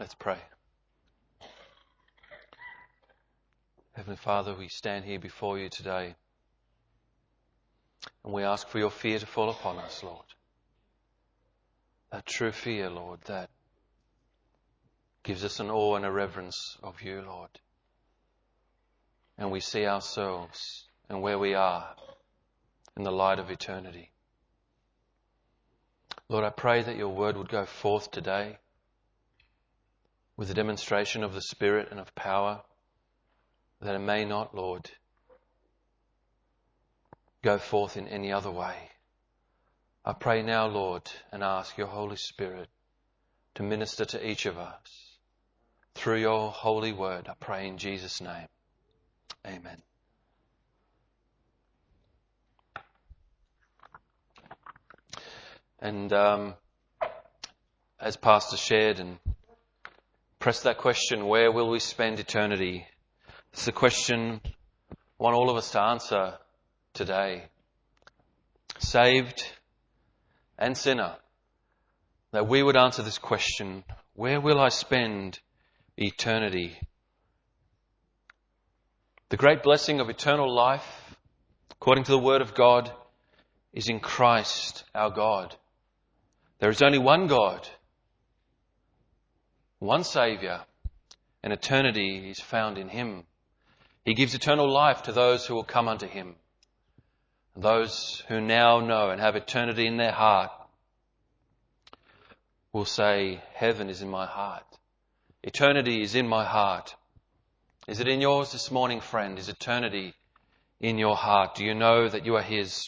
Let's pray. Heavenly Father, we stand here before you today and we ask for your fear to fall upon us, Lord. That true fear, Lord, that gives us an awe and a reverence of you, Lord. And we see ourselves and where we are in the light of eternity. Lord, I pray that your word would go forth today with a demonstration of the Spirit and of power, that it may not, Lord, go forth in any other way. I pray now, Lord, and ask your Holy Spirit to minister to each of us through your holy word. I pray in Jesus' name. Amen. And as Pastor shared and pressed that question, where will we spend eternity? It's a question I want all of us to answer today. Saved and sinner, that we would answer this question, where will I spend eternity? The great blessing of eternal life, according to the Word of God, is in Christ our God. There is only one God, one Saviour, and eternity is found in Him. He gives eternal life to those who will come unto Him. Those who now know and have eternity in their heart will say, heaven is in my heart. Eternity is in my heart. Is it in yours this morning, friend? Is eternity in your heart? Do you know that you are His?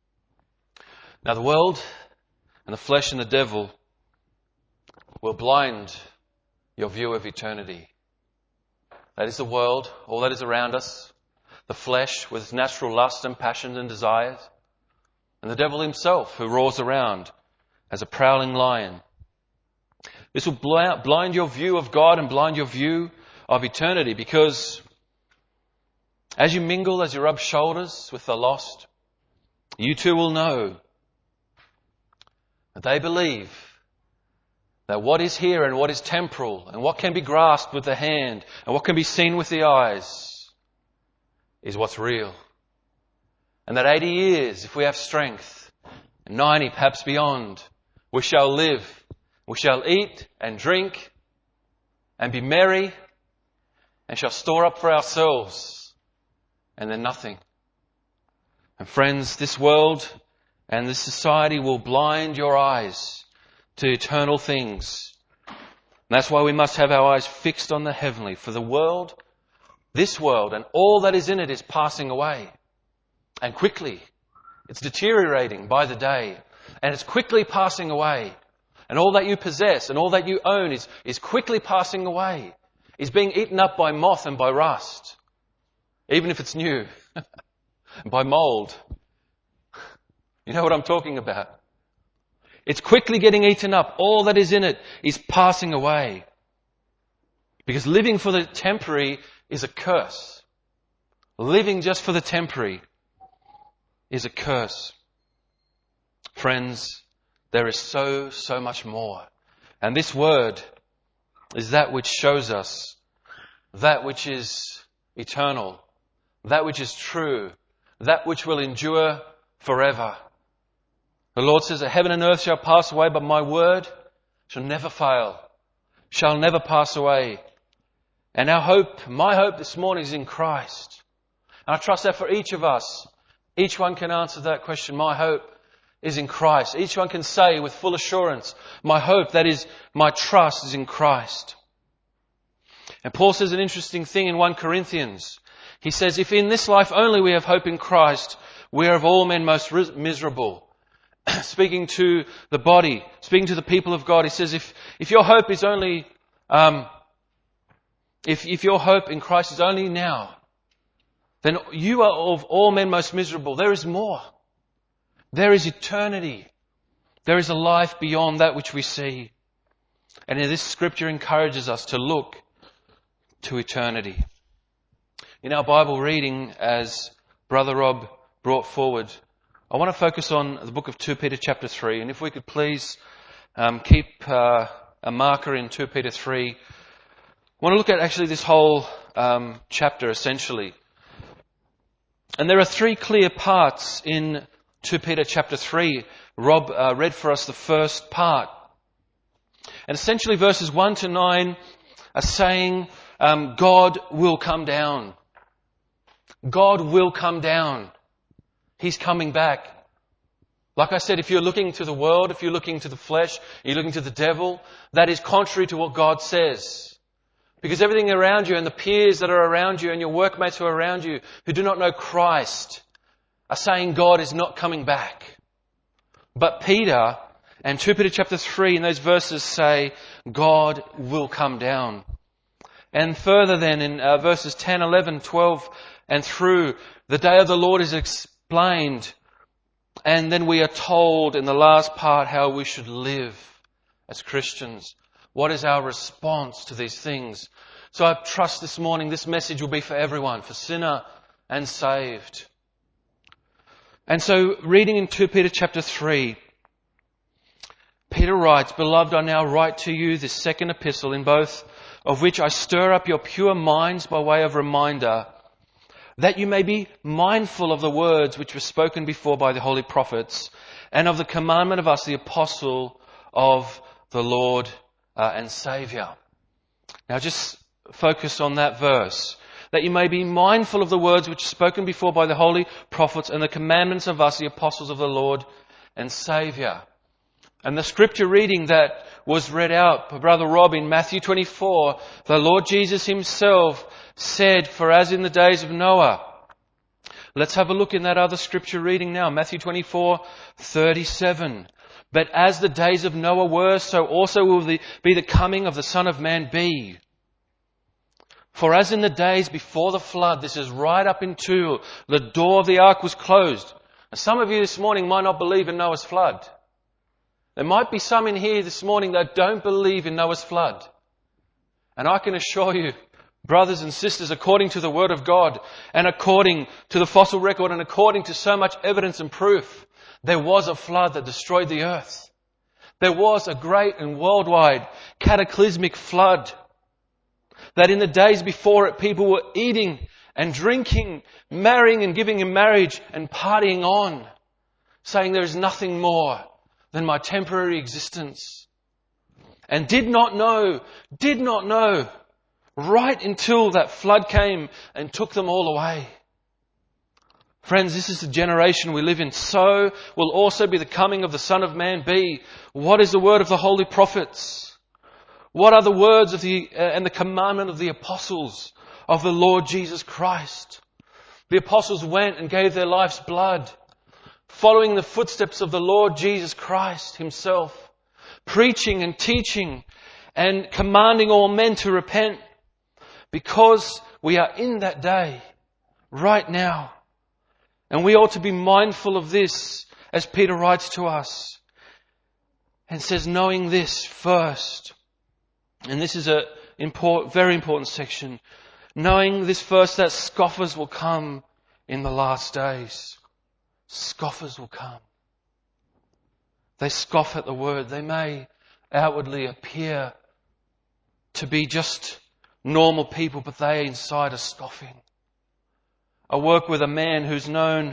Now the world and the flesh and the devil will blind your view of eternity. That is the world, all that is around us, the flesh with its natural lust and passions and desires, and the devil himself who roars around as a prowling lion. This will blind your view of God and blind your view of eternity, because as you mingle, as you rub shoulders with the lost, you too will know that they believe that what is here and what is temporal and what can be grasped with the hand and what can be seen with the eyes is what's real. And that 80 years, if we have strength, and 90 perhaps beyond, we shall live, we shall eat and drink and be merry and shall store up for ourselves and then nothing. And friends, this world and this society will blind your eyes to eternal things. And that's why we must have our eyes fixed on the heavenly. For the world, this world and all that is in it is passing away. And quickly. It's deteriorating by the day. And it's quickly passing away. And all that you possess and all that you own is quickly passing away. Is being eaten up by moth and by rust. Even if it's new. By mold. You know what I'm talking about. It's quickly getting eaten up. All that is in it is passing away. Because living for the temporary is a curse. Living just for the temporary is a curse. Friends, there is so much more. And this word is that which shows us that which is eternal, that which is true, that which will endure forever. The Lord says that heaven and earth shall pass away, but my word shall never fail, shall never pass away. And our hope, my hope this morning is in Christ. And I trust that for each of us, each one can answer that question. My hope is in Christ. Each one can say with full assurance, my hope, that is, my trust is in Christ. And Paul says an interesting thing in 1 Corinthians. He says, if in this life only we have hope in Christ, we are of all men most miserable. Speaking to the body, speaking to the people of God, he says, if your hope is only, if your hope in Christ is only now, then you are of all men most miserable. There is more. There is eternity. There is a life beyond that which we see. And this scripture encourages us to look to eternity. In our Bible reading, as Brother Rob brought forward, I want to focus on the book of 2 Peter chapter 3. And if we could please keep a marker in 2 Peter 3. I want to look at actually this whole chapter essentially. And there are three clear parts in 2 Peter chapter 3. Rob read for us the first part. And essentially verses 1 to 9 are saying God will come down. God will come down. He's coming back. Like I said, if you're looking to the world, if you're looking to the flesh, you're looking to the devil, that is contrary to what God says. Because everything around you and the peers that are around you and your workmates who are around you who do not know Christ are saying God is not coming back. But Peter and 2 Peter chapter 3 in those verses say God will come down. And further then in verses 10, 11, 12 and through, the day of the Lord is explained. And then we are told in the last part how we should live as Christians. What is our response to these things? So I trust this morning this message will be for everyone, for sinner and saved. And so reading in 2 Peter chapter 3, Peter writes, Beloved, I now write to you this second epistle, in both of which I stir up your pure minds by way of reminder, that you may be mindful of the words which were spoken before by the holy prophets, and of the commandment of us, the apostle of the Lord and Saviour. Now just focus on that verse. That you may be mindful of the words which were spoken before by the holy prophets, and the commandments of us, the apostles of the Lord and Saviour. And the scripture reading that was read out by Brother Rob in Matthew 24, the Lord Jesus himself said, For as in the days of Noah. Let's have a look in that other scripture reading now, Matthew 24:37. But as the days of Noah were, so also will be the coming of the Son of Man be. For as in the days before the flood, this is right up into the door of the ark was closed. Now, some of you this morning might not believe in Noah's flood. There might be some in here this morning that don't believe in Noah's flood. And I can assure you, brothers and sisters, according to the Word of God and according to the fossil record and according to so much evidence and proof, there was a flood that destroyed the earth. There was a great and worldwide cataclysmic flood that in the days before it, people were eating and drinking, marrying and giving in marriage and partying on, saying there is nothing more than my temporary existence. And did not know, right until that flood came and took them all away. Friends, this is the generation we live in. So will also be the coming of the Son of Man be. What is the word of the holy prophets? What are the words of and the commandment of the apostles of the Lord Jesus Christ? The apostles went and gave their life's blood, following the footsteps of the Lord Jesus Christ himself, preaching and teaching and commanding all men to repent, because we are in that day right now. And we ought to be mindful of this as Peter writes to us and says, knowing this first. And this is a very important section. Knowing this first, that scoffers will come in the last days. Scoffers will come. They scoff at the word. They may outwardly appear to be just normal people, but they inside are scoffing. I work with a man who's known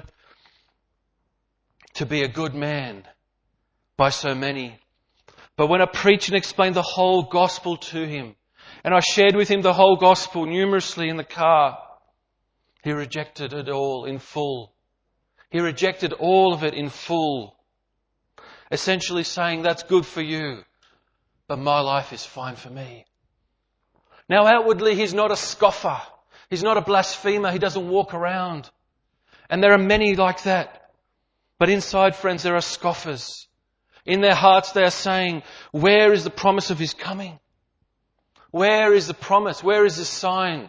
to be a good man by so many. But when I preached and explained the whole gospel to him, and I shared with him the whole gospel numerously in the car, he rejected it all in full. He rejected all of it in full. Essentially saying, that's good for you, but my life is fine for me. Now outwardly he's not a scoffer. He's not a blasphemer. He doesn't walk around. And there are many like that. But inside, friends, there are scoffers. In their hearts they are saying, where is the promise of his coming? Where is the promise? Where is the sign?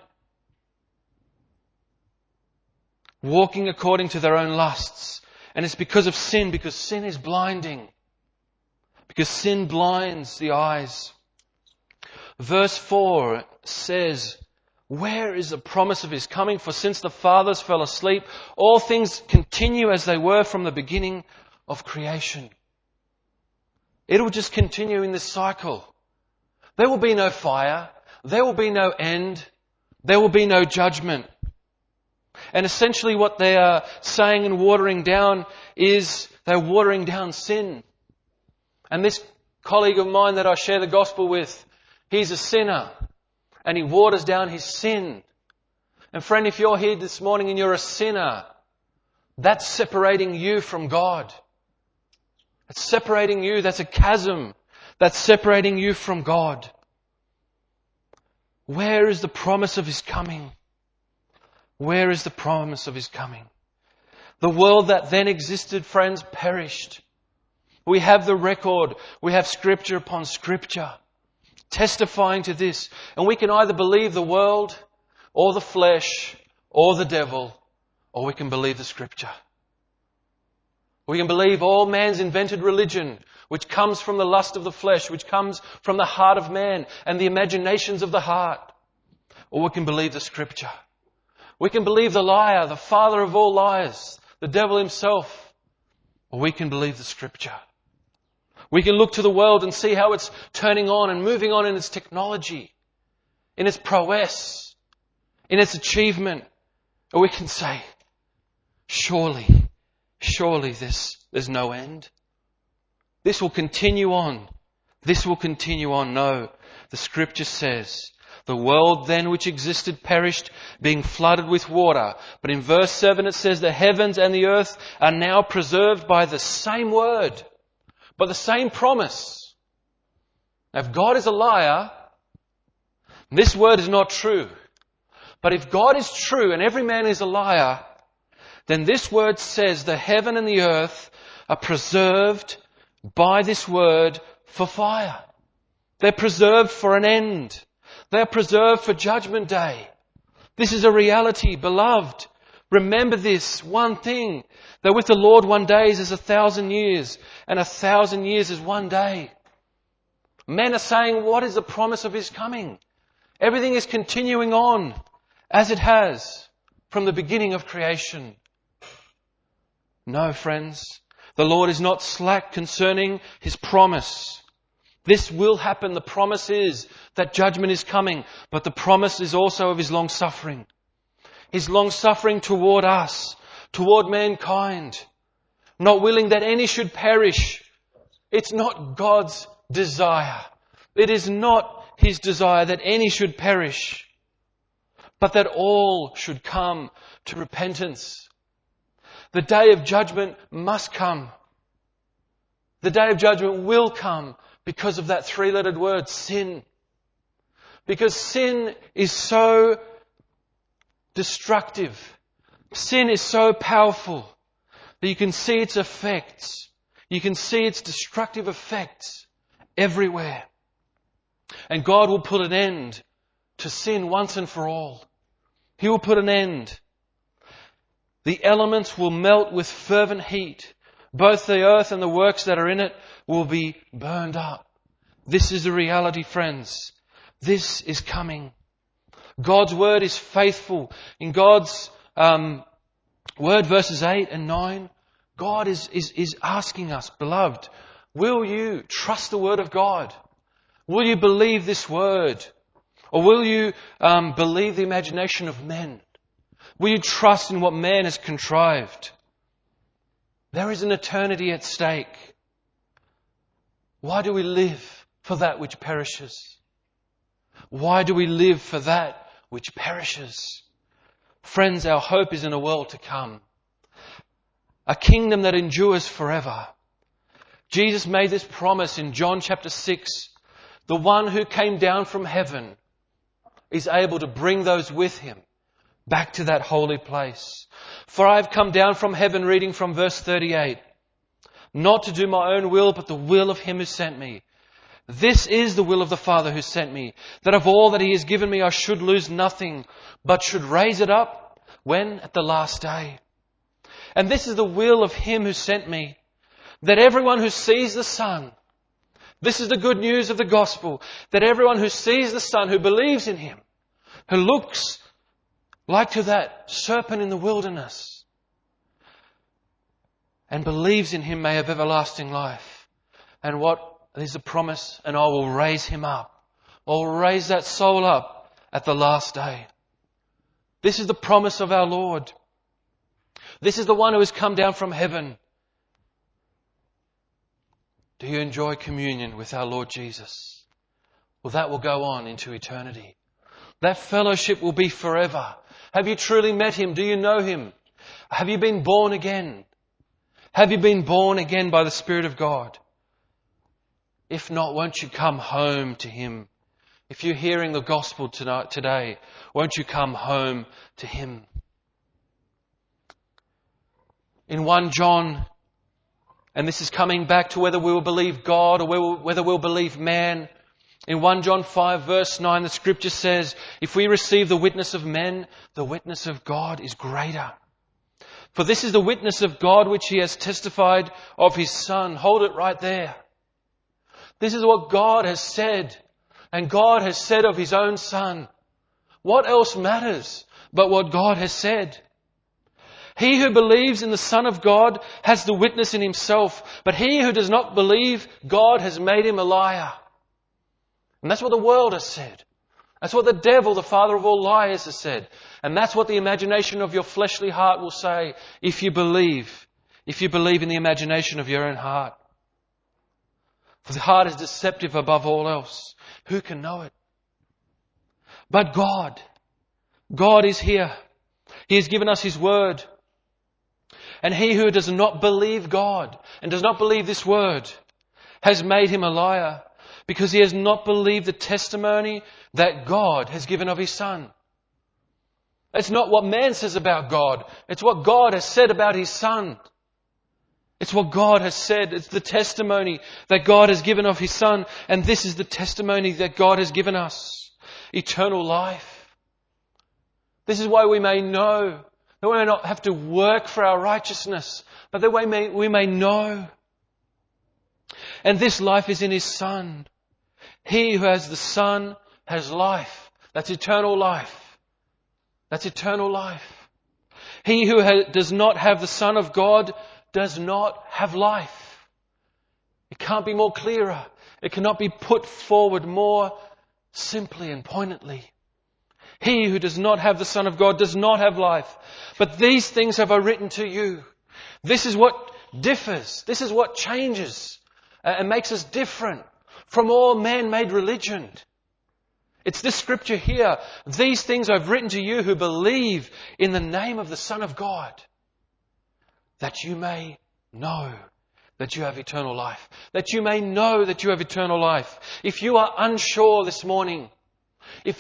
Walking according to their own lusts. And it's because of sin, because sin is blinding. Because sin blinds the eyes. Verse 4 says, where is the promise of his coming? For since the fathers fell asleep, all things continue as they were from the beginning of creation. It will just continue in this cycle. There will be no fire. There will be no end. There will be no judgment. And essentially what they are saying and watering down is they're watering down sin. And this colleague of mine that I share the gospel with, he's a sinner. And he waters down his sin. And friend, if you're here this morning and you're a sinner, that's separating you from God. It's separating you. That's a chasm. That's separating you from God. Where is the promise of His coming? Where is the promise of His coming? The world that then existed, friends, perished. We have the record. We have scripture upon scripture testifying to this. And we can either believe the world or the flesh or the devil, or we can believe the scripture. We can believe all man's invented religion, which comes from the lust of the flesh, which comes from the heart of man and the imaginations of the heart. Or we can believe the scripture. We can believe the liar, the father of all liars, the devil himself. Or we can believe the scripture. We can look to the world and see how it's turning on and moving on in its technology, in its prowess, in its achievement. Or we can say, surely there's no end. This will continue on. This will continue on. No, the scripture says, the world then which existed perished, being flooded with water. But in verse 7 it says, the heavens and the earth are now preserved by the same word, by the same promise. Now, if God is a liar, this word is not true. But if God is true and every man is a liar, then this word says the heaven and the earth are preserved by this word for fire. They're preserved for an end. They're preserved for judgment day. This is a reality, beloved. Remember this one thing, that with the Lord 1 day is as 1,000 years, and 1,000 years is 1 day. Men are saying, what is the promise of His coming? Everything is continuing on as it has from the beginning of creation. No, friends, the Lord is not slack concerning His promise. This will happen. The promise is that judgment is coming, but the promise is also of His long suffering. His long suffering toward us, toward mankind, not willing that any should perish. It's not God's desire. It is not His desire that any should perish, but that all should come to repentance. The day of judgment must come. The day of judgment will come because of that 3-lettered word, sin. Because sin is so destructive. Sin is so powerful that you can see its effects. You can see its destructive effects everywhere. And God will put an end to sin once and for all. He will put an end. The elements will melt with fervent heat. Both the earth and the works that are in it will be burned up. This is the reality, friends. This is coming. God's word is faithful. In God's word, verses 8 and 9, God is asking us, beloved, will you trust the word of God? Will you believe this word? Or will you believe the imagination of men? Will you trust in what man has contrived? There is an eternity at stake. Why do we live for that which perishes? Why do we live for that which perishes? Friends, our hope is in a world to come. A kingdom that endures forever. Jesus made this promise in John chapter 6. The one who came down from heaven is able to bring those with Him back to that holy place. For I have come down from heaven, reading from verse 38, not to do my own will, but the will of Him who sent me. This is the will of the Father who sent me, that of all that He has given me I should lose nothing, but should raise it up, when? At the last day. And this is the will of Him who sent me, that everyone who sees the Son, this is the good news of the gospel, that everyone who sees the Son, who believes in Him, who looks like to that serpent in the wilderness, and believes in Him, may have everlasting life. And what is the promise? And I will raise him up. or raise that soul up at the last day. This is the promise of our Lord. This is the one who has come down from heaven. Do you enjoy communion with our Lord Jesus? Well, that will go on into eternity. That fellowship will be forever. Have you truly met Him? Do you know Him? Have you been born again? Have you been born again by the Spirit of God? If not, won't you come home to Him? If you're hearing the gospel today, won't you come home to Him? In 1 John, and this is coming back to whether we will believe God or whether we'll believe man. In 1 John 5 verse 9, the Scripture says, if we receive the witness of men, the witness of God is greater. For this is the witness of God which He has testified of His Son. Hold it right there. This is what God has said. And God has said of His own Son. What else matters but what God has said? He who believes in the Son of God has the witness in himself. But he who does not believe God has made him a liar. And that's what the world has said. That's what the devil, the father of all liars, has said. And that's what the imagination of your fleshly heart will say if you believe in the imagination of your own heart. For the heart is deceptive above all else. Who can know it? But God is here. He has given us His word. And he who does not believe God and does not believe this word has made him a liar, because he has not believed the testimony that God has given of His Son. It's not what man says about God. It's what God has said about His Son. It's what God has said. It's the testimony that God has given of His Son. And this is the testimony that God has given us. Eternal life. This is why we may know that we may not have to work for our righteousness, but that we may know. And this life is in His Son. He who has the Son has life. That's eternal life. That's eternal life. He who does not have the Son of God does not have life. It can't be more clearer. It cannot be put forward more simply and poignantly. He who does not have the Son of God does not have life. But these things have I written to you. This is what differs. This is what changes and makes us different from all man-made religion. It's this scripture here. These things I've written to you who believe in the name of the Son of God, that you may know that you have eternal life. That you may know that you have eternal life. If you are unsure this morning, that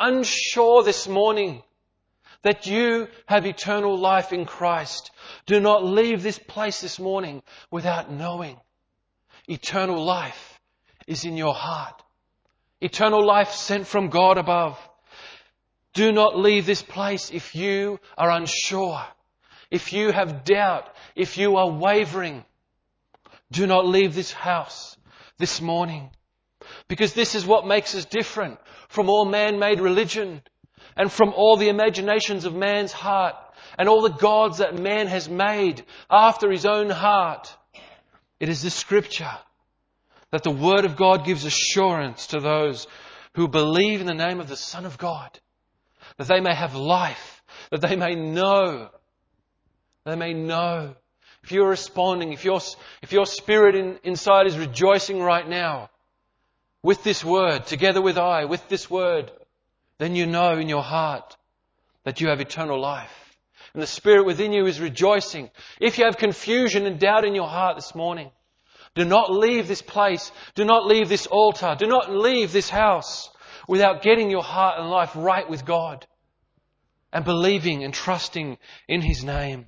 you have eternal life in Christ, do not leave this place this morning without knowing eternal life is in your heart. Eternal life sent from God above. Do not leave this place if you are unsure, if you have doubt, if you are wavering. Do not leave this house this morning, because this is what makes us different from all man-made religion and from all the imaginations of man's heart and all the gods that man has made after his own heart. It is the scripture that the Word of God gives assurance to those who believe in the name of the Son of God, that they may have life, that they may know. They may know. If you're responding, if your spirit inside is rejoicing right now with this word, together with this word, then you know in your heart that you have eternal life. And the Spirit within you is rejoicing. If you have confusion and doubt in your heart this morning, do not leave this place. Do not leave this altar. Do not leave this house without getting your heart and life right with God and believing and trusting in His name.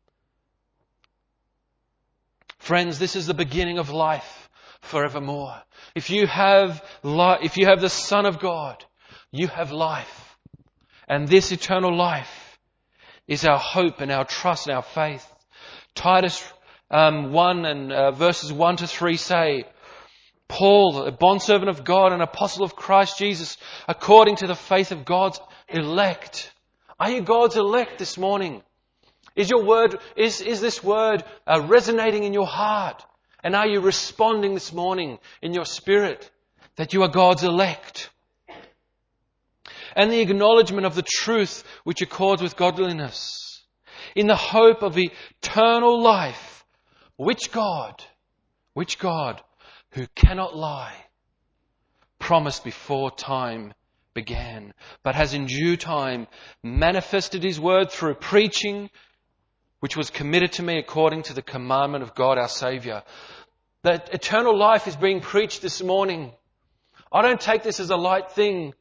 Friends, this is the beginning of life forevermore. If you have the Son of God, you have life. And this eternal life is our hope and our trust and our faith. Titus 1 and verses 1 to 3 say, Paul, a bondservant of God and apostle of Christ Jesus, according to the faith of God's elect. Are you God's elect this morning? Is this word resonating in your heart? And are you responding this morning in your spirit that you are God's elect? and the acknowledgement of the truth which accords with godliness, in the hope of eternal life, which God, who cannot lie, promised before time began, but has in due time manifested His word through preaching, which was committed to me according to the commandment of God our Saviour. That eternal life is being preached this morning. I don't take this as a light thing.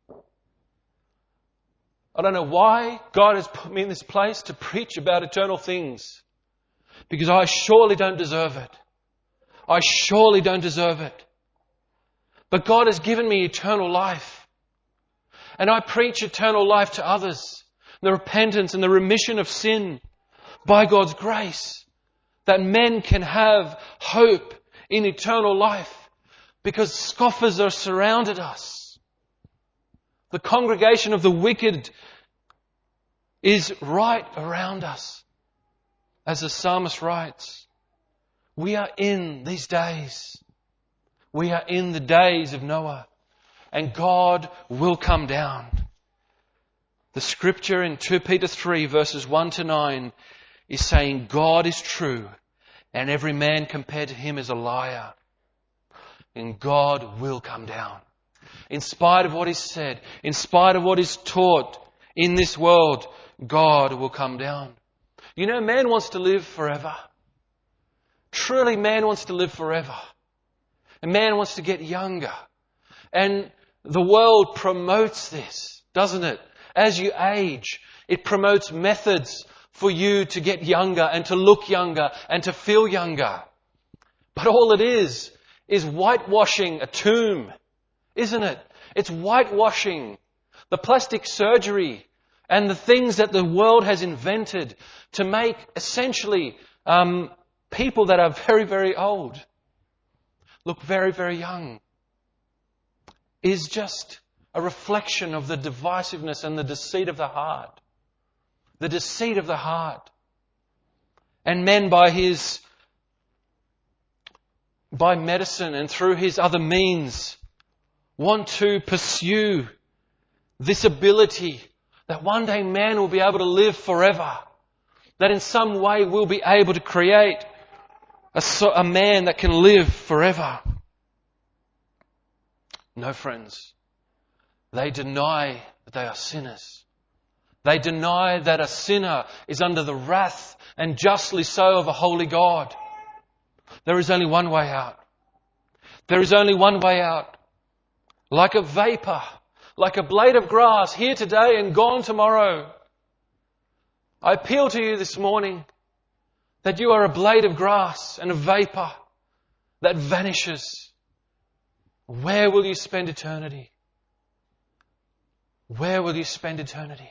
I don't know why God has put me in this place to preach about eternal things. Because I surely don't deserve it. I surely don't deserve it. But God has given me eternal life. And I preach eternal life to others. The repentance and the remission of sin by God's grace. That men can have hope in eternal life. Because scoffers are surrounded us. The congregation of the wicked is right around us. As the psalmist writes, we are in these days. We are in the days of Noah. And God will come down. The scripture in 2 Peter 3 verses 1 to 9 is saying God is true and every man compared to Him is a liar. And God will come down. In spite of what is said, in spite of what is taught in this world, God will come down. You know, man wants to live forever. Truly, man wants to live forever. And man wants to get younger. And the world promotes this, doesn't it? As you age, it promotes methods for you to get younger and to look younger and to feel younger. But all it is whitewashing a tomb, isn't it? It's whitewashing the plastic surgery and the things that the world has invented to make essentially people that are very, very old look very, very young. Is just a reflection of the divisiveness and the deceit of the heart. The deceit of the heart. And men by medicine and through his other means want to pursue this ability that one day man will be able to live forever. That in some way we'll be able to create a man that can live forever. No, friends. They deny that they are sinners. They deny that a sinner is under the wrath and justly so of a holy God. There is only one way out. There is only one way out. Like a vapor, like a blade of grass, here today and gone tomorrow. I appeal to you this morning that you are a blade of grass and a vapor that vanishes. Where will you spend eternity? Where will you spend eternity?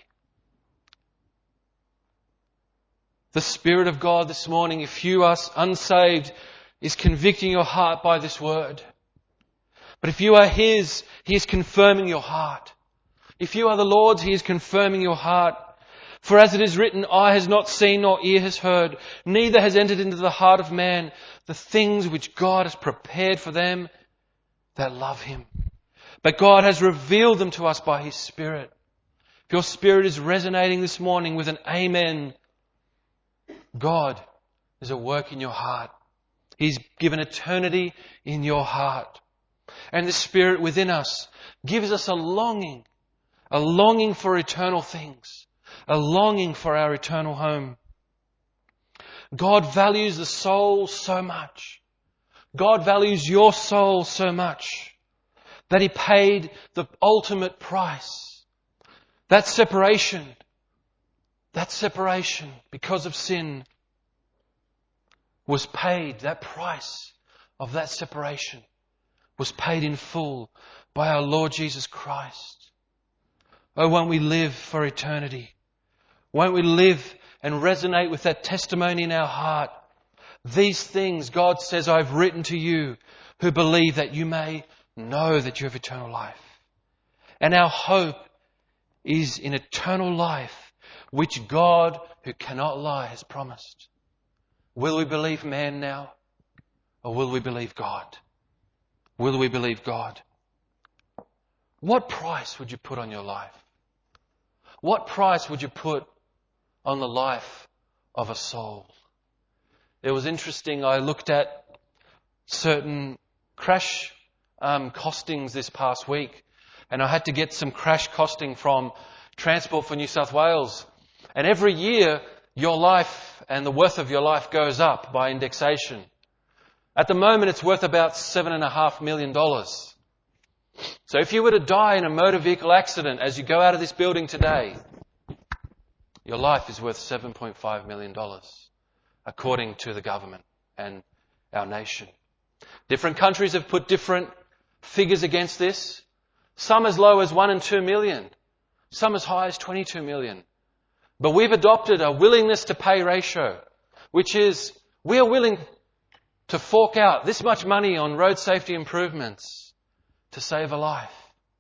The Spirit of God this morning, if you are unsaved, is convicting your heart by this word. But if you are His, He is confirming your heart. If you are the Lord's, He is confirming your heart. For as it is written, eye has not seen nor ear has heard, neither has entered into the heart of man the things which God has prepared for them that love Him. But God has revealed them to us by His Spirit. If your spirit is resonating this morning with an amen, God is at work in your heart. He's given eternity in your heart. And the Spirit within us gives us a longing for eternal things, a longing for our eternal home. God values the soul so much. God values your soul so much that He paid the ultimate price. That separation because of sin was paid. That price of that separation was paid in full by our Lord Jesus Christ. Oh, won't we live for eternity? Won't we live and resonate with that testimony in our heart? These things God says I've written to you who believe that you may know that you have eternal life. And our hope is in eternal life, which God who cannot lie has promised. Will we believe man now? Or will we believe God? Will we believe God? What price would you put on your life? What price would you put on the life of a soul? It was interesting. I looked at certain crash costings this past week, and I had to get some crash costing from Transport for New South Wales. And every year, your life and the worth of your life goes up by indexation. At the moment, it's worth about $7.5 million. So if you were to die in a motor vehicle accident as you go out of this building today, your life is worth $7.5 million, according to the government and our nation. Different countries have put different figures against this. Some as low as 1 and 2 million. Some as high as 22 million. But we've adopted a willingness to pay ratio, which is we are willing to fork out this much money on road safety improvements to save a life.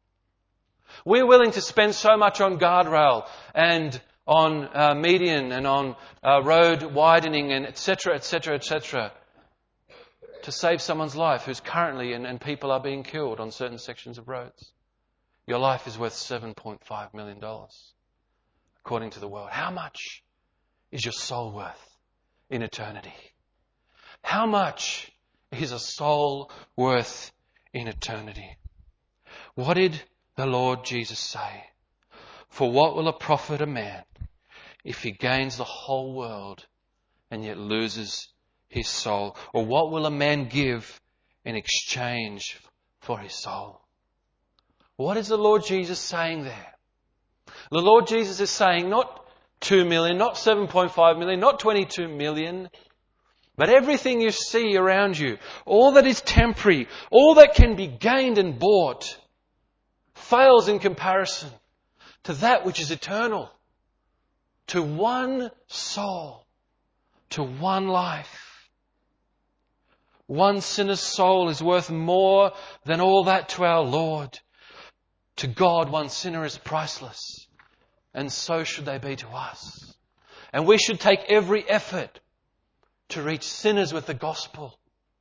We're willing to spend so much on guardrail and on median and on road widening and etc., etc., etc., to save someone's life who's currently, and people are being killed on certain sections of roads. Your life is worth $7.5 million, according to the world. How much is your soul worth in eternity? How much is a soul worth in eternity? What did the Lord Jesus say? For what will it profit a man if he gains the whole world and yet loses his soul? Or what will a man give in exchange for his soul? What is the Lord Jesus saying there? The Lord Jesus is saying not 2 million, not 7.5 million, not 22 million, but everything you see around you, all that is temporary, all that can be gained and bought, fails in comparison to that which is eternal, to one soul, to one life. One sinner's soul is worth more than all that to our Lord. To God, one sinner is priceless, and so should they be to us. And we should take every effort to reach sinners with the gospel,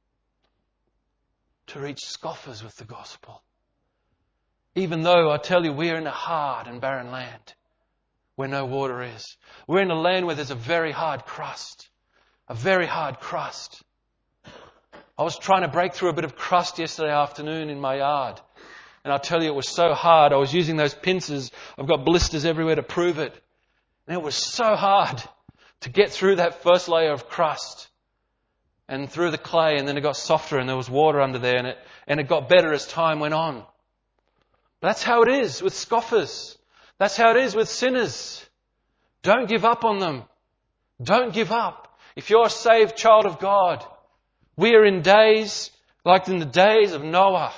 to reach scoffers with the gospel. Even though, I tell you, we're in a hard and barren land where no water is. We're in a land where there's a very hard crust. A very hard crust. I was trying to break through a bit of crust yesterday afternoon in my yard. And I'll tell you, it was so hard. I was using those pincers. I've got blisters everywhere to prove it. And it was so hard to get through that first layer of crust and through the clay, and then it got softer and there was water under there, and it got better as time went on. But that's how it is with scoffers. That's how it is with sinners. Don't give up on them. Don't give up. If you're a saved child of God, we are in days like in the days of Noah.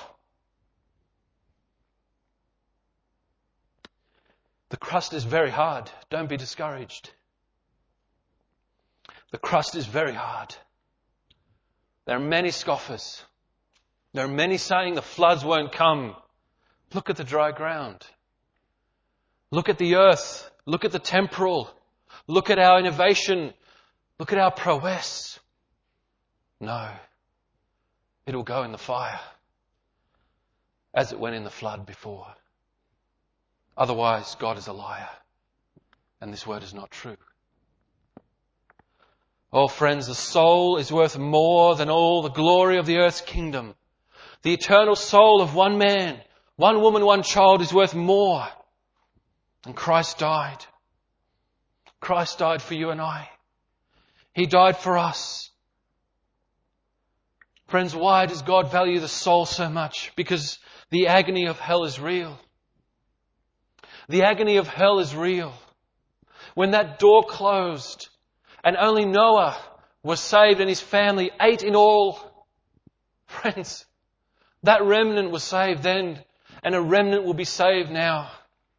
The crust is very hard. Don't be discouraged. The crust is very hard. There are many scoffers. There are many saying the floods won't come. Look at the dry ground. Look at the earth. Look at the temporal. Look at our innovation. Look at our prowess. No. It will go in the fire as it went in the flood before. Otherwise, God is a liar, and this word is not true. Oh, friends, the soul is worth more than all the glory of the earth's kingdom. The eternal soul of one man, one woman, one child is worth more. And Christ died. Christ died for you and I. He died for us. Friends, why does God value the soul so much? Because the agony of hell is real. The agony of hell is real. When that door closed and only Noah was saved and his family, 8 in all, friends, that remnant was saved then and a remnant will be saved now.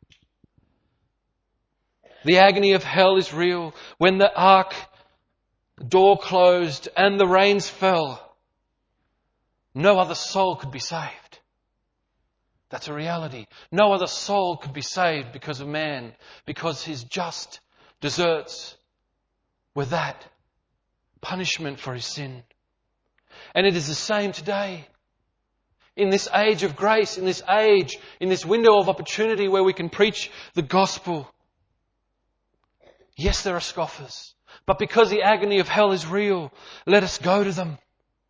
The agony of hell is real. When the ark door closed and the rains fell, no other soul could be saved. That's a reality. No other soul could be saved because of man, because his just deserts were that punishment for his sin. And it is the same today. in this age of grace, in this age, in this window of opportunity where we can preach the gospel. Yes, there are scoffers, but because the agony of hell is real, let us go to them.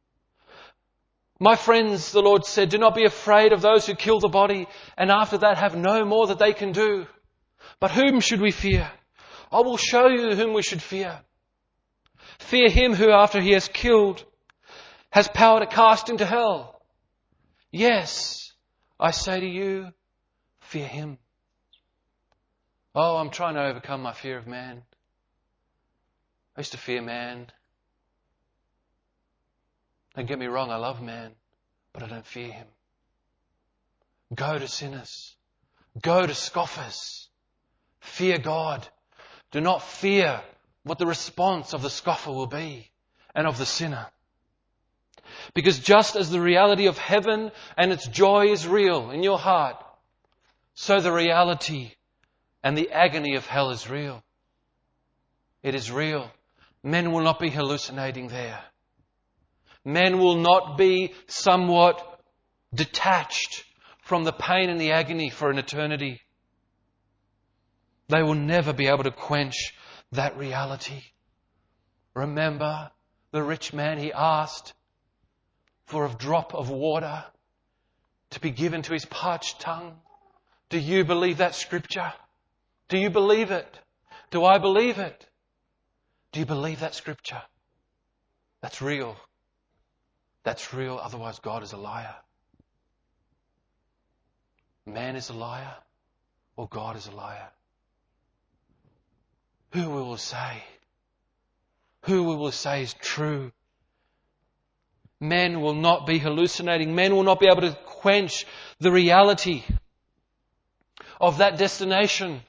My friends, the Lord said, do not be afraid of those who kill the body and after that have no more that they can do. But whom should we fear? I will show you whom we should fear. Fear him who after he has killed has power to cast into hell. Yes, I say to you, fear him. Oh, I'm trying to overcome my fear of man. I used to fear man. Don't get me wrong, I love man, but I don't fear him. Go to sinners. Go to scoffers. Fear God. Do not fear what the response of the scoffer will be and of the sinner. Because just as the reality of heaven and its joy is real in your heart, so the reality and the agony of hell is real. It is real. Men will not be hallucinating there. Men will not be somewhat detached from the pain and the agony for an eternity. They will never be able to quench that reality. Remember the rich man, he asked for a drop of water to be given to his parched tongue. Do you believe that scripture? Do you believe it? Do I believe it? Do you believe that scripture? That's real. That's real, otherwise God is a liar. Man is a liar or God is a liar. Who we will say? Who we will say is true? Men will not be hallucinating. Men will not be able to quench the reality of that destination.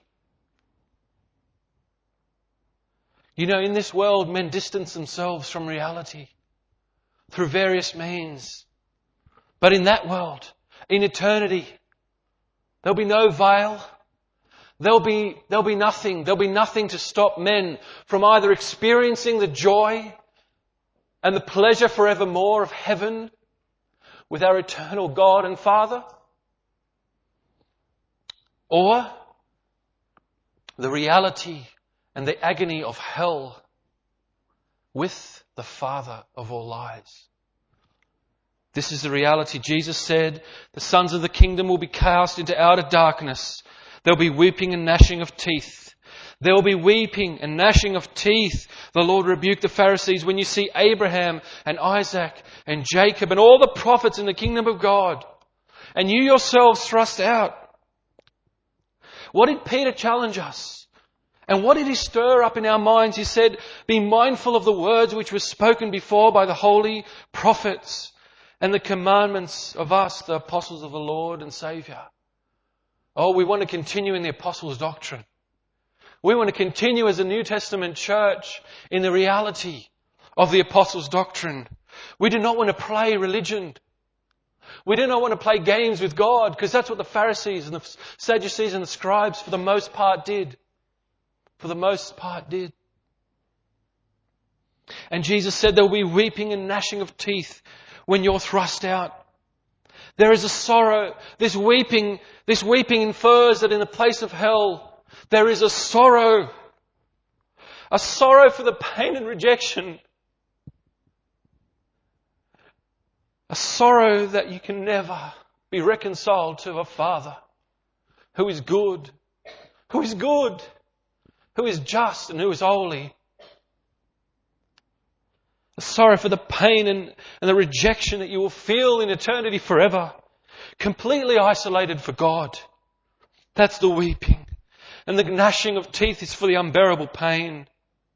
You know, in this world, men distance themselves from reality through various means. But in that world, in eternity, there'll be no veil. There'll be nothing. There'll be nothing to stop men from either experiencing the joy and the pleasure forevermore of heaven with our eternal God and Father, or the reality and the agony of hell with the Father of all lies. This is the reality. Jesus said, the sons of the kingdom will be cast into outer darkness. There'll be weeping and gnashing of teeth. There will be weeping and gnashing of teeth. The Lord rebuked the Pharisees when you see Abraham and Isaac and Jacob and all the prophets in the kingdom of God, and you yourselves thrust out. What did Peter challenge us? And what did he stir up in our minds? He said, be mindful of the words which were spoken before by the holy prophets and the commandments of us, the apostles of the Lord and Saviour. Oh, we want to continue in the apostles' doctrine. We want to continue as a New Testament church in the reality of the apostles' doctrine. We do not want to play religion. We do not want to play games with God, because that's what the Pharisees and the Sadducees and the scribes for the most part did. For the most part did. And Jesus said there will be weeping and gnashing of teeth when you're thrust out. There is a sorrow. This weeping infers that in the place of hell, there is a sorrow for the pain and rejection, a sorrow that you can never be reconciled to a Father who is good, who is just and who is holy. A sorrow for the pain and the rejection that you will feel in eternity forever, completely isolated for God. That's the weeping. And the gnashing of teeth is for the unbearable pain.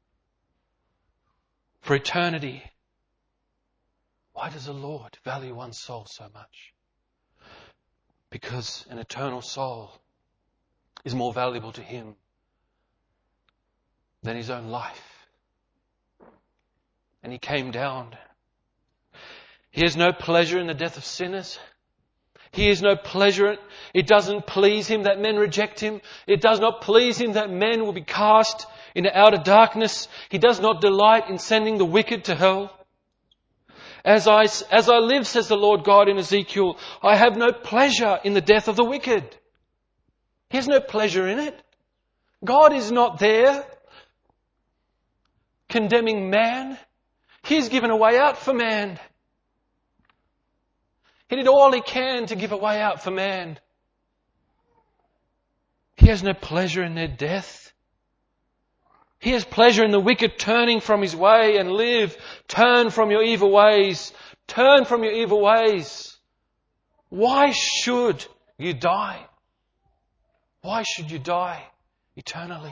For eternity. Why does the Lord value one soul so much? Because an eternal soul is more valuable to Him than His own life. And He came down. He has no pleasure in the death of sinners. He has no pleasure. It doesn't please Him that men reject Him. It does not please Him that men will be cast into outer darkness. He does not delight in sending the wicked to hell. As I live, says the Lord God in Ezekiel, I have no pleasure in the death of the wicked. He has no pleasure in it. God is not there condemning man. He's given a way out for man. He did all He can to give a way out for man. He has no pleasure in their death. He has pleasure in the wicked turning from his way and live. Turn from your evil ways. Turn from your evil ways. Why should you die? Why should you die eternally?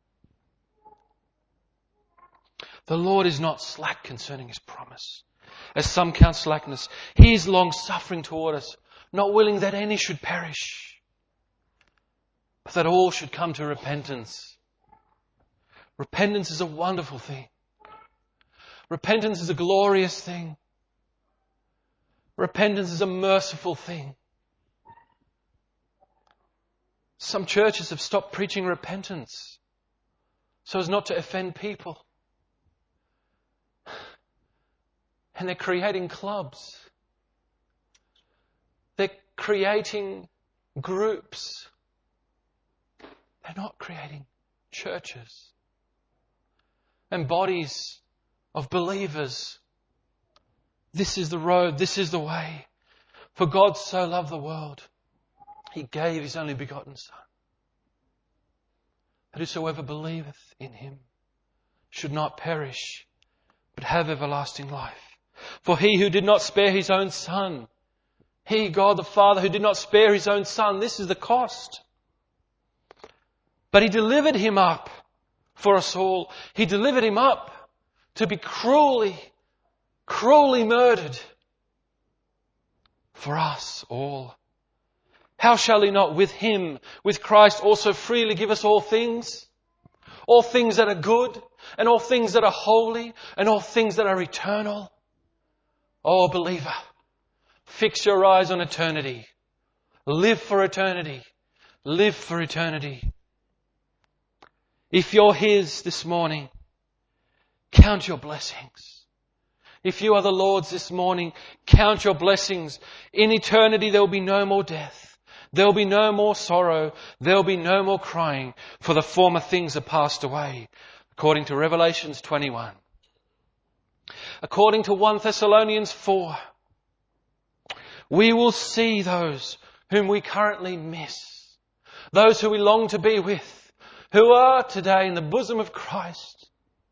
The Lord is not slack concerning His promise, as some count slackness. He is long-suffering toward us, not willing that any should perish, but that all should come to repentance. Repentance is a wonderful thing. Repentance is a glorious thing. Repentance is a merciful thing. Some churches have stopped preaching repentance so as not to offend people. And they're creating clubs. They're creating groups. They're not creating churches and bodies of believers. This is the road. This is the way. For God so loved the world, He gave His only begotten Son, that whosoever believeth in Him should not perish, but have everlasting life. For He who did not spare His own Son, He, God the Father, who did not spare His own Son, this is the cost. But He delivered Him up for us all. He delivered Him up to be cruelly murdered for us all. How shall He not with Him, with Christ, also freely give us all things? All things that are good, and all things that are holy, and all things that are eternal. Oh, believer, fix your eyes on eternity. Live for eternity. Live for eternity. If you're His this morning, count your blessings. If you are the Lord's this morning, count your blessings. In eternity there will be no more death. There will be no more sorrow. There will be no more crying, for the former things are passed away. According to Revelations 21. According to 1 Thessalonians 4. We will see those whom we currently miss. Those who we long to be with. Who are today in the bosom of Christ.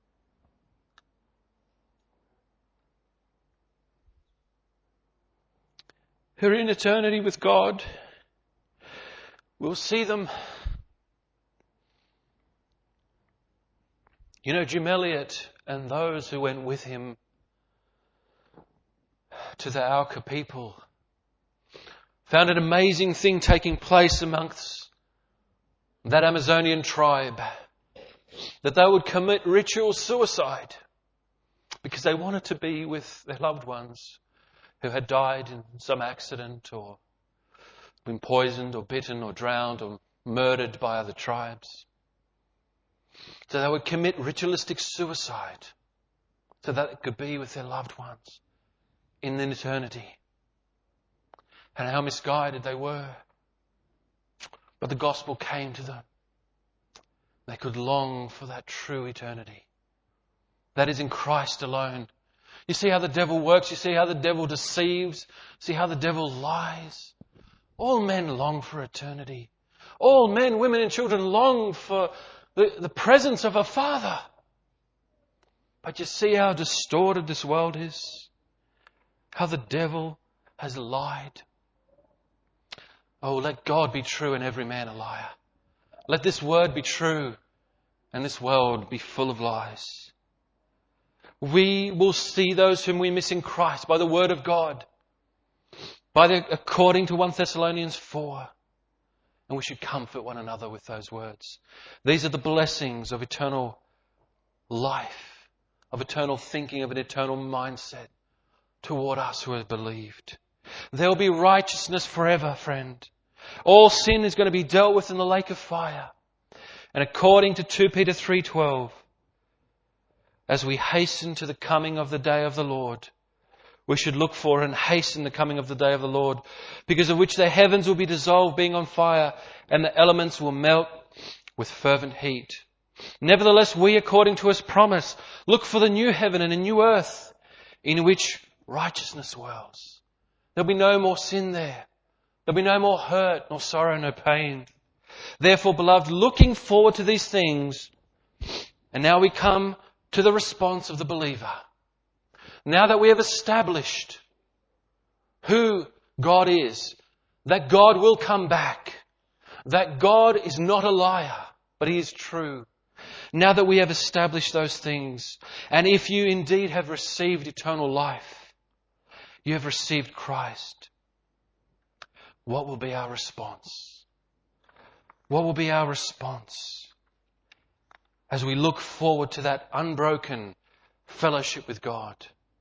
Who are in eternity with God. We'll see them. You know, Jim Elliot and those who went with him to the Auca people found an amazing thing taking place amongst that Amazonian tribe, that they would commit ritual suicide because they wanted to be with their loved ones who had died in some accident or been poisoned or bitten or drowned or murdered by other tribes. So they would commit ritualistic suicide so that it could be with their loved ones in eternity. And how misguided they were. But the gospel came to them. They could long for that true eternity. That is in Christ alone. You see how the devil works. You see how the devil deceives. See how the devil lies. All men long for eternity. All men, women and children long for the presence of a Father. But you see how distorted this world is? How the devil has lied? Oh, let God be true and every man a liar. Let this word be true and this world be full of lies. We will see those whom we miss in Christ by the word of God, according to 1 Thessalonians 4. And we should comfort one another with those words. These are the blessings of eternal life, of eternal thinking, of an eternal mindset toward us who have believed. There will be righteousness forever, friend. All sin is going to be dealt with in the lake of fire. And according to 2 Peter 3:12, as we hasten to the coming of the day of the Lord, we should look for and hasten the coming of the day of the Lord, because of which the heavens will be dissolved, being on fire, and the elements will melt with fervent heat. Nevertheless, we, according to His promise, look for the new heaven and a new earth in which righteousness dwells. There'll be no more sin there. There'll be no more hurt, nor sorrow, no pain. Therefore, beloved, looking forward to these things, and now we come to the response of the believer. Now that we have established who God is, that God will come back, that God is not a liar, but He is true. Now that we have established those things, and if you indeed have received eternal life, you have received Christ, what will be our response? What will be our response as we look forward to that unbroken fellowship with God?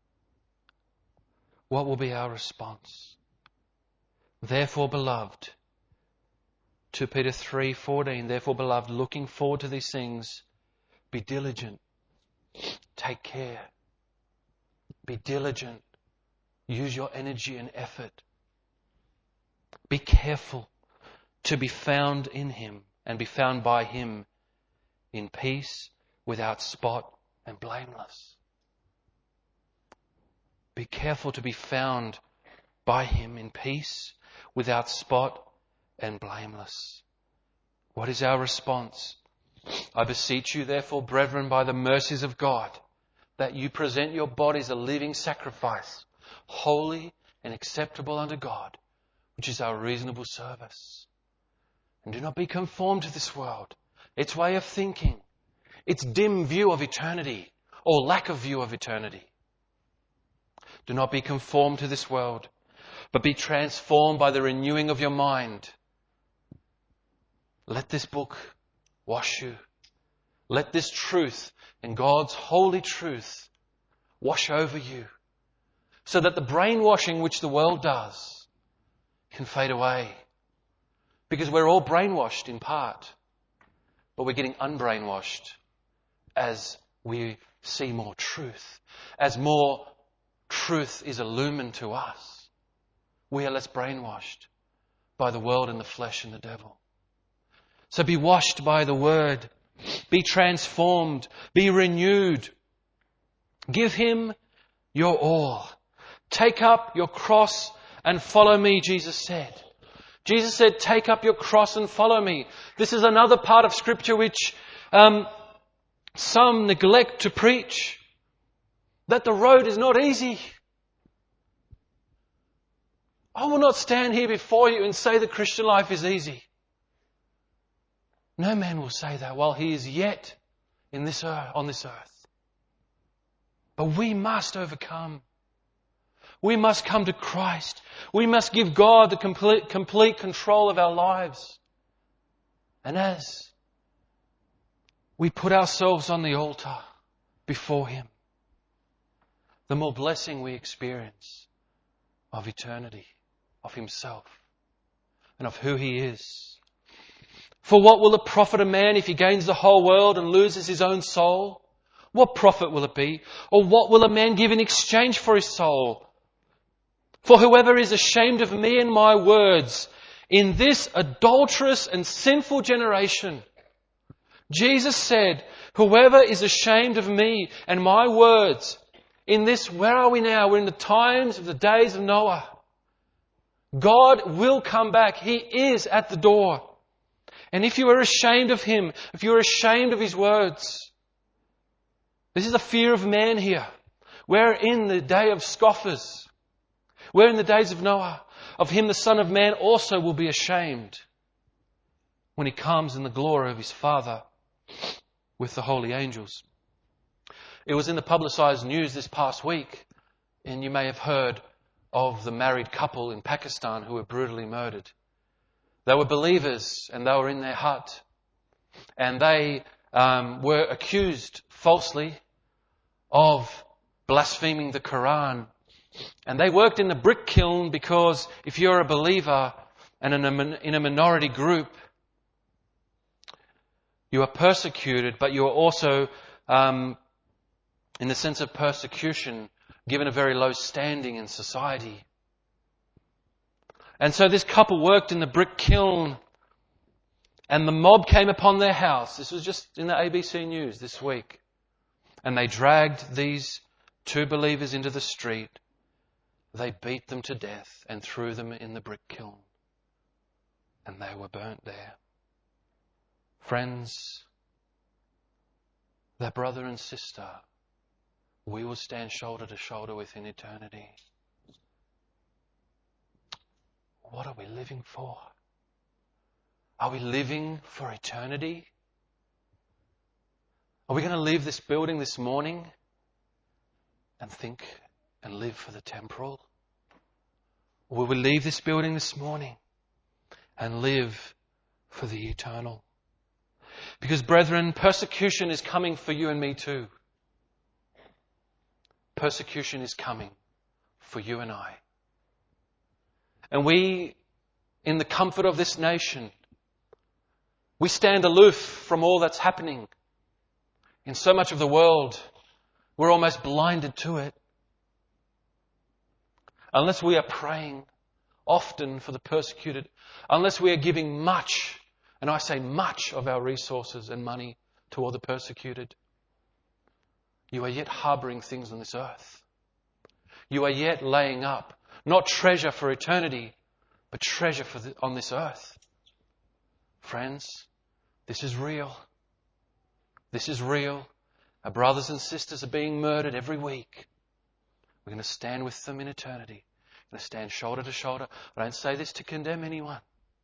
What will be our response? Therefore, beloved, 2 Peter 3:14, therefore, beloved, looking forward to these things, be diligent, take care, be diligent, use your energy and effort. Be careful to be found in Him and be found by Him in peace, without spot and blameless. Be careful to be found by Him in peace, without spot and blameless. What is our response? I beseech you, therefore, brethren, by the mercies of God, that you present your bodies a living sacrifice, holy and acceptable unto God, which is our reasonable service. And do not be conformed to this world, its way of thinking, its dim view of eternity, or lack of view of eternity. Do not be conformed to this world, but be transformed by the renewing of your mind. Let this book wash you. Let this truth and God's holy truth wash over you, so that the brainwashing which the world does can fade away. Because we're all brainwashed in part, but we're getting unbrainwashed as we see more truth, as more truth is illumined to us. We are less brainwashed by the world and the flesh and the devil. So be washed by the Word. Be transformed. Be renewed. Give Him your all. Take up your cross and follow me, Jesus said. Jesus said, take up your cross and follow me. This is another part of Scripture which some neglect to preach. That the road is not easy. I will not stand here before you and say the Christian life is easy. No man will say that while he is yet on this earth. But we must overcome. We must come to Christ. We must give God the complete control of our lives. And as we put ourselves on the altar before Him, the more blessing we experience of eternity, of Himself, and of who He is. For what will it profit a man if he gains the whole world and loses his own soul? What profit will it be? Or what will a man give in exchange for his soul? For whoever is ashamed of me and my words in this adulterous and sinful generation, Jesus said, whoever is ashamed of me and my words in this, where are we now? We're in the times of the days of Noah. God will come back. He is at the door. And if you are ashamed of Him, if you are ashamed of His words, this is the fear of man here. We're in the day of scoffers. We're in the days of Noah. Of Him the Son of Man also will be ashamed when He comes in the glory of His Father with the holy angels. It was in the publicised news this past week, and you may have heard of the married couple in Pakistan who were brutally murdered. They were believers and they were in their hut. And they were accused falsely of blaspheming the Quran. And they worked in the brick kiln because if you're a believer and in a minority group, you are persecuted, but you are also, in the sense of persecution, given a very low standing in society. And so this couple worked in the brick kiln, and the mob came upon their house. This was just in the ABC News this week. And they dragged these two believers into the street. They beat them to death and threw them in the brick kiln. And they were burnt there. Friends, that brother and sister, we will stand shoulder to shoulder with in eternity. What are we living for? Are we living for eternity? Are we going to leave this building this morning and think and live for the temporal? Or will we leave this building this morning and live for the eternal? Because, brethren, persecution is coming for you and me too. Persecution is coming for you and I. And we, in the comfort of this nation, we stand aloof from all that's happening. In so much of the world, we're almost blinded to it. Unless we are praying often for the persecuted, unless we are giving much, and I say much, of our resources and money to all the persecuted, you are yet harbouring things on this earth. You are yet laying up not treasure for eternity, but treasure on this earth. Friends, this is real. This is real. Our brothers and sisters are being murdered every week. We're going to stand with them in eternity. We're going to stand shoulder to shoulder. I don't say this to condemn anyone.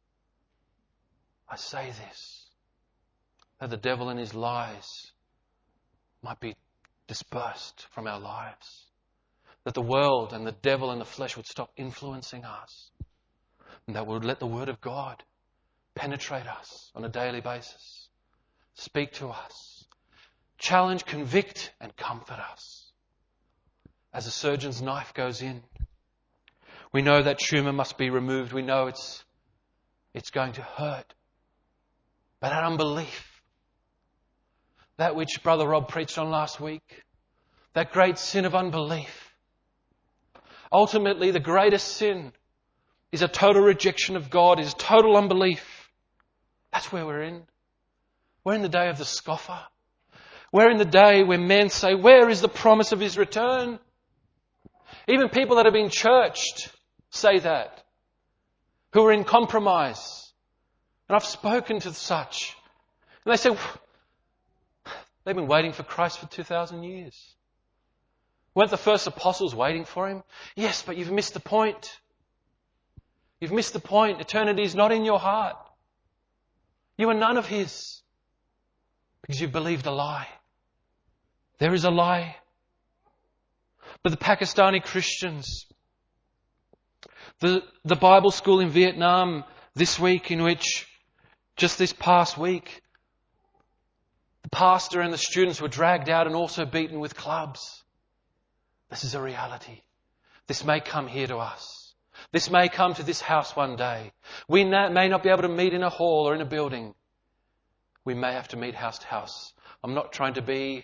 I say this that the devil and his lies might be dispersed from our lives. That the world and the devil and the flesh would stop influencing us. And that we would let the Word of God penetrate us on a daily basis. Speak to us. Challenge, convict, and comfort us. As a surgeon's knife goes in, we know that tumour must be removed. We know it's going to hurt. But that unbelief, that which Brother Rob preached on last week, that great sin of unbelief, ultimately the greatest sin is a total rejection of God, is total unbelief. That's where we're in. We're in the day of the scoffer. We're in the day where men say, where is the promise of His return? Even people that have been churched say that, who are in compromise. And I've spoken to such. And they say, they've been waiting for Christ for 2,000 years. Weren't the first apostles waiting for Him? Yes, but you've missed the point. You've missed the point. Eternity is not in your heart. You are none of His. Because you've believed a lie. There is a lie. But the Pakistani Christians, the Bible school in Vietnam this week, in which just this past week, the pastor and the students were dragged out and also beaten with clubs. This is a reality. This may come here to us. This may come to this house one day. We may not be able to meet in a hall or in a building. We may have to meet house to house. I'm not trying to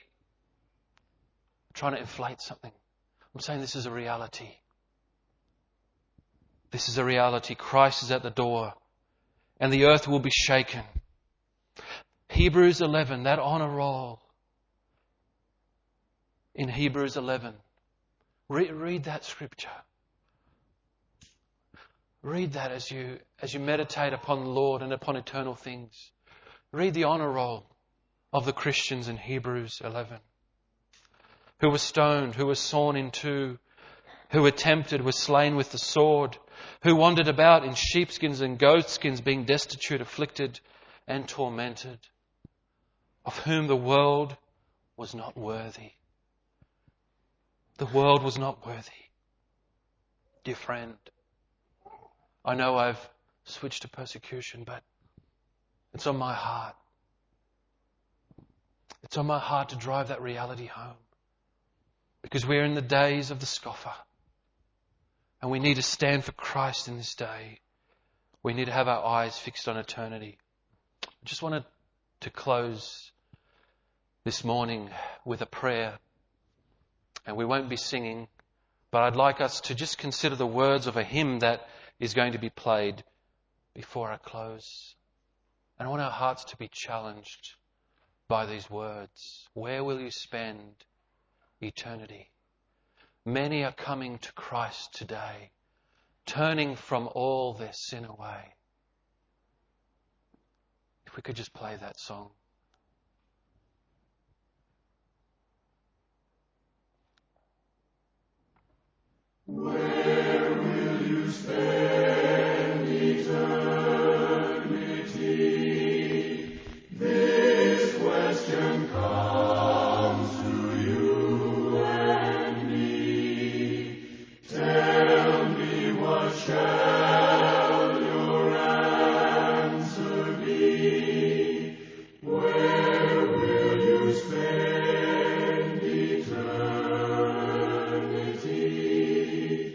inflate something. I'm saying this is a reality. This is a reality. Christ is at the door and the earth will be shaken. Hebrews 11, that honor roll in Hebrews 11. Read that scripture. Read that as you meditate upon the Lord and upon eternal things. Read the honor roll of the Christians in Hebrews 11. Who were stoned, who were sawn in two, who were tempted, were slain with the sword, who wandered about in sheepskins and goatskins, being destitute, afflicted, and tormented, of whom the world was not worthy. The world was not worthy. Dear friend, I know I've switched to persecution, but it's on my heart. It's on my heart to drive that reality home. Because we're in the days of the scoffer. And we need to stand for Christ in this day. We need to have our eyes fixed on eternity. I just wanted to close this morning with a prayer. And we won't be singing. But I'd like us to just consider the words of a hymn that is going to be played before I close. And I want our hearts to be challenged by these words. Where will you spend eternity? Many are coming to Christ today, turning from all their sin away. If we could just play that song. Where will you spend eternity? This question comes to you and me. Tell me, what shall your answer be? Where will you spend eternity?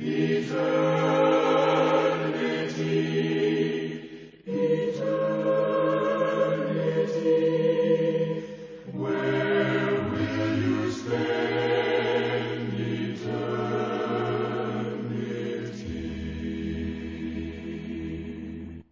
Eternity, where will you spend eternity?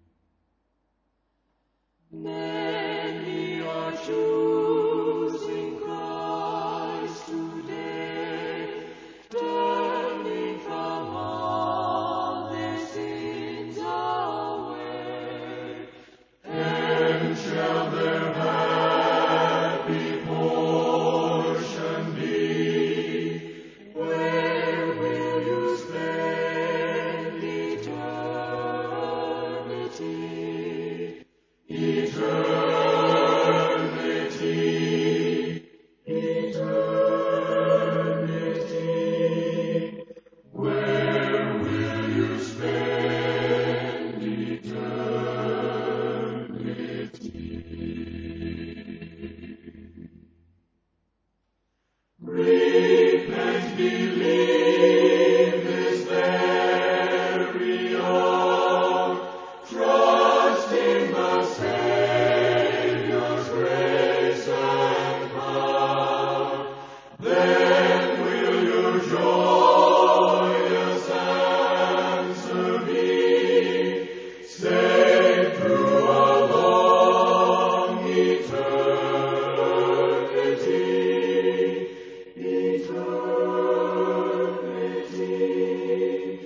Many are choosing Christ today, turning from all their sins away. And shall their happy portion be? Where will you spend eternity? Eternity, eternity, where will you spend eternity? Repent, believe this very hour, trust in the Savior's grace and power. Then will your joyous answer be, saved through a long eternity. Eternity,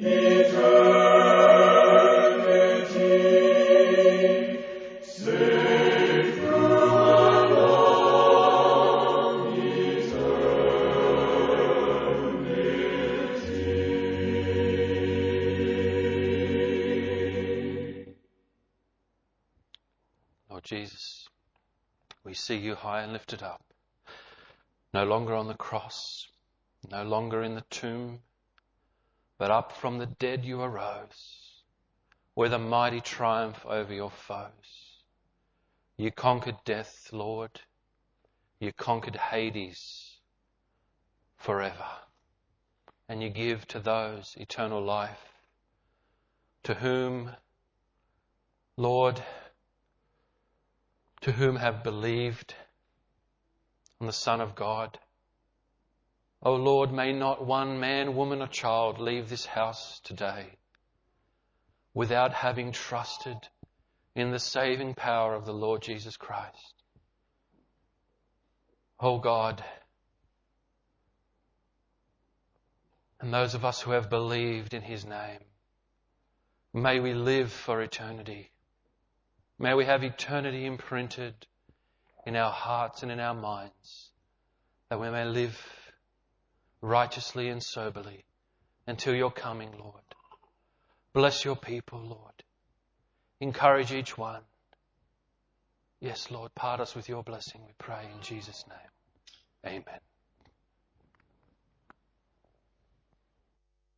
eternity, saved through a long eternity. Lord Jesus, we see you high and lifted up, no longer on the cross, no longer in the tomb, but up from the dead you arose, with a mighty triumph over your foes. You conquered death, Lord. You conquered Hades forever. And you give to those eternal life, to whom, Lord, to whom have believed on the Son of God. O Lord, may not one man, woman or child leave this house today without having trusted in the saving power of the Lord Jesus Christ. O God, and those of us who have believed in His name, may we live for eternity. May we have eternity imprinted in our hearts and in our minds, that we may live righteously and soberly until your coming, Lord. Bless your people, Lord. Encourage each one. Yes, Lord, part us with your blessing, we pray in Jesus' name. Amen.